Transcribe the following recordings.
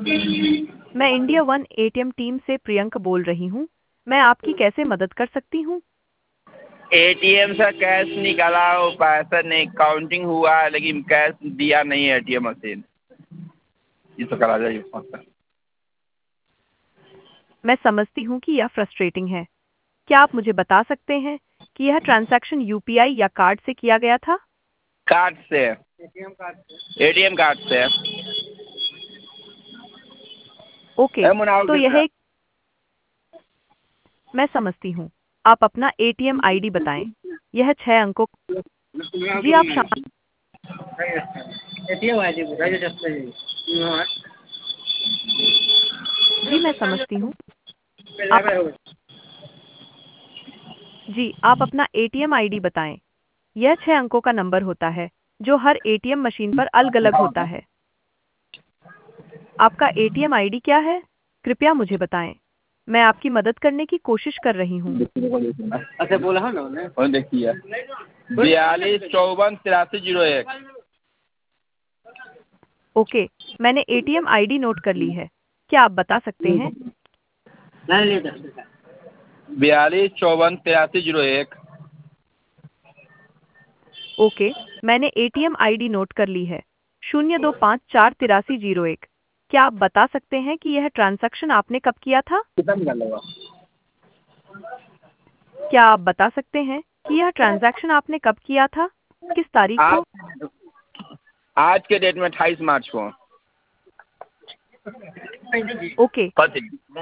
मैं India one ATM team से प्रियंक बोल रही हूँ। मैं आपकी कैसे मदद कर सकती हूँ? एटीएम से कैश निकाला वो पैसा नहीं काउंटिंग हुआ है लेकिन कैश दिया नहीं है एटीएम मशीन। ये तो करा जाइए फोन पर। मैं समझती हूँ कि यह फ्रस्ट्रेटिंग है। क्या आप मुझे बता सकते हैं कि यह ट्रांजैक्शन यूपीआई या कार्ड से किया गया था? कार्ड से एटीएम कार्ड से ओके, मुनाव तो यह एक मैं समझती हूँ। आप अपना एटीएम आईडी बताएं। यह 6 अंकों। जी आप एटीएम आईडी बताइए जब से जी मैं समझती हूँ। आप जी आप अपना एटीएम आईडी बताएं। यह 6 अंकों का नंबर होता है जो हर एटीएम मशीन पर अलग-अलग होता है। आपका एटीएम आईडी क्या है? कृपया मुझे बताएं। मैं आपकी मदद करने की कोशिश कर रही हूँ। अच्छा बोला है ना और देखिए 42548301। ओके, मैंने एटीएम आईडी नोट कर ली है। क्या आप बता सकते हैं? 42548301। ओके, मैंने एटीएम आईडी नोट कर ली है। 02548301। क्या आप बता सकते हैं कि यह ट्रांजैक्शन आपने कब किया था? कितना निकाल होगा? क्या आप बता सकते हैं कि यह ट्रांजैक्शन आपने कब किया था? किस तारीख आज को? आज के डेट में 28 मार्च को। Okay, Kathy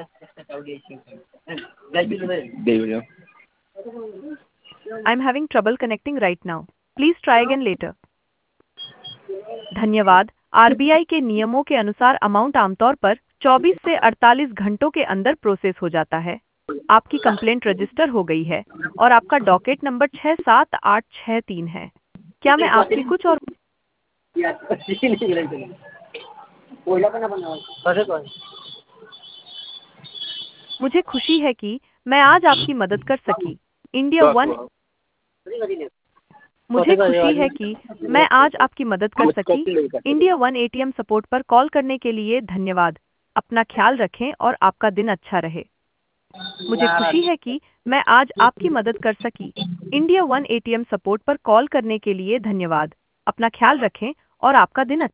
I am having trouble connecting right now. Please try again later. धन्यवाद। आरबीआई के नियमों के अनुसार अमाउंट आमतौर पर 24 से 48 घंटों के अंदर प्रोसेस हो जाता है। आपकी कंप्लेंट रजिस्टर हो गई है और आपका डॉकेट नंबर 67863 है। क्या मैं आपकी कुछ और मुझे खुशी है कि मैं आज आपकी मदद कर सकी। इंडिया वन मुझे खुशी है कि मैं आज आपकी मदद कर सकी। इंडिया वन एटीएम सपोर्ट पर कॉल करने के लिए धन्यवाद। अपना ख्याल रखें और आपका दिन अच्छा रहे। मुझे खुशी है कि मैं आज आपकी मदद कर सकी। इंडिया वन एटीएम सपोर्ट पर कॉल करने के लिए धन्यवाद। अपना ख्याल रखें और आपका दिन अच्छा